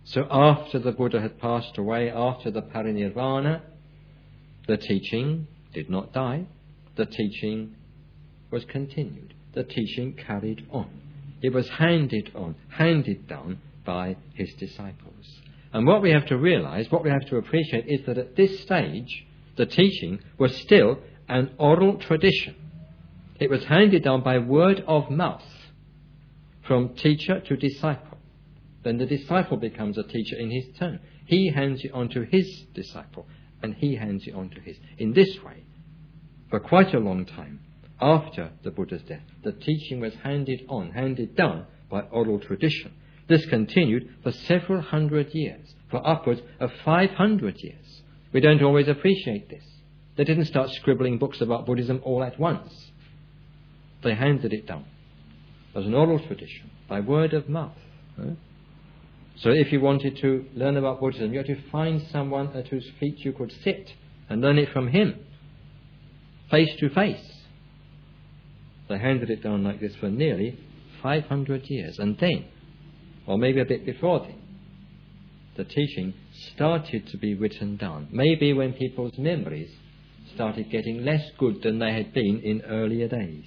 So after the Buddha had passed away, after the parinirvana, the teaching did not die. The teaching was continued. The teaching carried on. It was handed down by his disciples. And what we have to realize, what we have to appreciate, is that at this stage, the teaching was still an oral tradition. It was handed down by word of mouth, from teacher to disciple. Then the disciple becomes a teacher in his turn. He hands it on to his disciple, and he hands it on to his. In this way, for quite a long time, after the Buddha's death, the teaching was handed down by oral tradition. This continued for several hundred years, for upwards of 500 years. We don't always appreciate this. They didn't start scribbling books about Buddhism all at once. They handed it down as an oral tradition, by word of mouth. So if you wanted to learn about Buddhism, you had to find someone at whose feet you could sit and learn it from him, face to face. They handed it down like this for nearly 500 years. And then, or maybe a bit before then, the teaching started to be written down. Maybe when people's memories started getting less good than they had been in earlier days.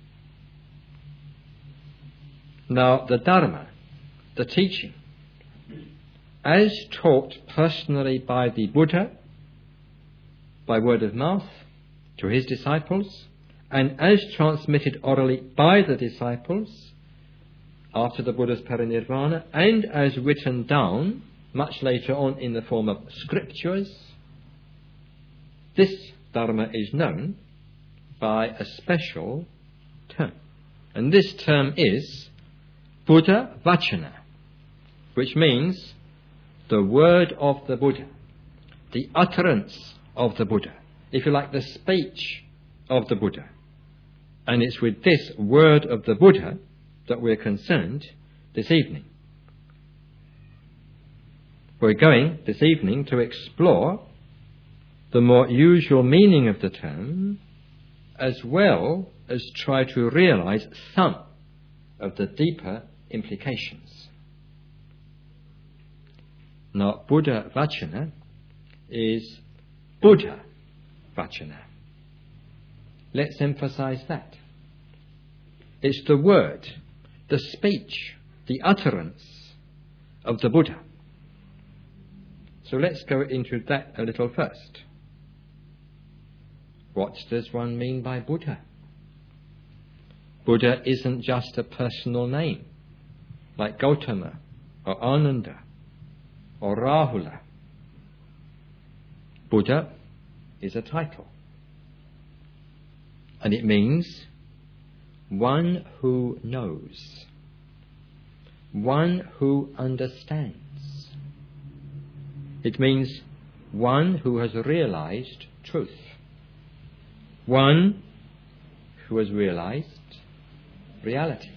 Now, the Dharma, the teaching, as taught personally by the Buddha, by word of mouth, to his disciples, and as transmitted orally by the disciples after the Buddha's parinirvana, and as written down much later on in the form of scriptures, this Dharma is known by a special term. And this term is Buddha Vachana, which means the word of the Buddha, the utterance of the Buddha, if you like, the speech of the Buddha. And it's with this word of the Buddha that we're concerned this evening. We're going this evening to explore the more usual meaning of the term, as well as try to realize some of the deeper implications. Now, Buddha Vachana is Buddha Vachana. Let's emphasize that. It's the word, the speech, the utterance of the Buddha. So let's go into that a little first. What does one mean by Buddha? Buddha isn't just a personal name, like Gautama or Ananda or Rahula. Buddha is a title. And it means one who knows, one who understands. It means one who has realized truth, one who has realized reality.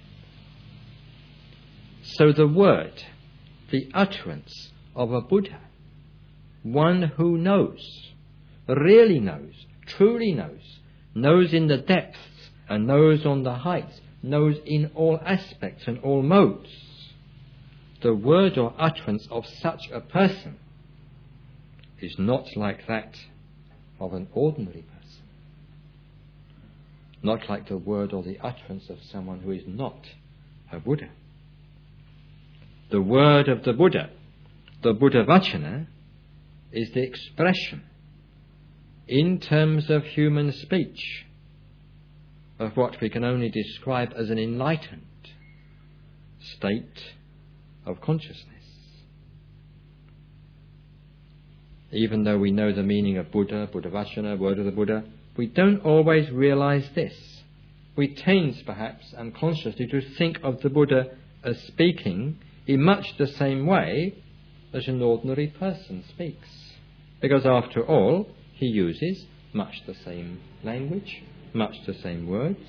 So the word, the utterance of a Buddha, one who knows, really knows, truly knows in the depths and knows on the heights, knows in all aspects and all modes. The word or utterance of such a person is not like that of an ordinary person, not like the word or the utterance of someone who is not a Buddha. The word of the Buddha, the Buddha Vachana, is the expression in terms of human speech of what we can only describe as an enlightened state of consciousness. Even though we know the meaning of Buddha, Buddha Vachana, word of the Buddha, we don't always realize this. We tend, perhaps unconsciously, to think of the Buddha as speaking in much the same way as an ordinary person speaks. Because after all, he uses much the same language, much the same words.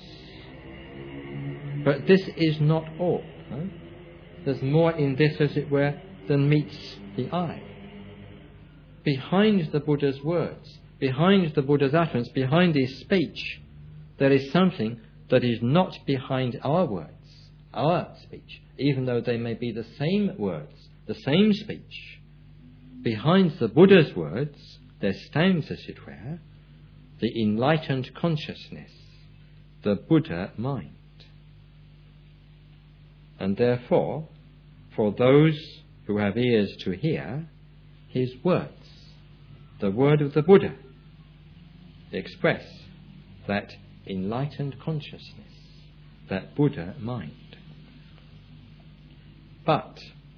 But this is not all. There's more in this, as it were, than meets the eye. Behind the Buddha's words, behind the Buddha's utterance, behind his speech, there is something that is not behind our words, our speech, even though they may be the same words, the same speech, behind the Buddha's words, there stands, as it were, the enlightened consciousness, the Buddha mind. And therefore, for those who have ears to hear, his words, the word of the Buddha, express that enlightened consciousness, that Buddha mind. But,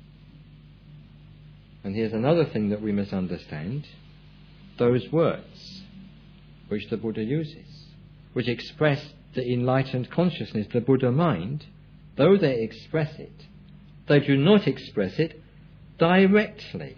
and here's another thing that we must understand, those words which the Buddha uses, which express the enlightened consciousness, the Buddha mind, though they express it, they do not express it directly.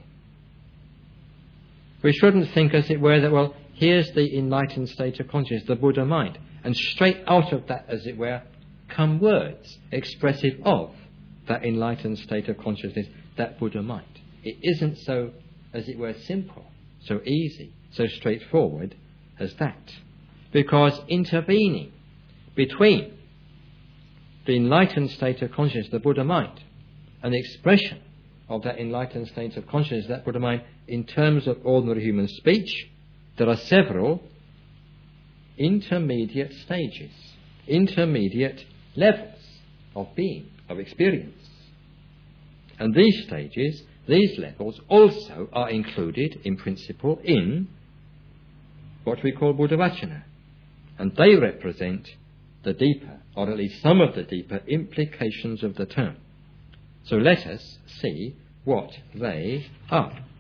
We shouldn't think, as it were, that, well, here's the enlightened state of consciousness, the Buddha mind, and straight out of that, as it were, come words expressive of that enlightened state of consciousness, that Buddha mind. It isn't so, as it were, simple, so easy, so straightforward as that. Because intervening between the enlightened state of consciousness, the Buddha mind, and the expression of that enlightened state of consciousness, that Buddha mind, in terms of ordinary human speech, there are several intermediate stages, intermediate levels of being, of experience. And these stages, these levels, also are included, in principle, in what we call Buddha Vachana. And they represent the deeper, or at least some of the deeper, implications of the term. So let us see what they are.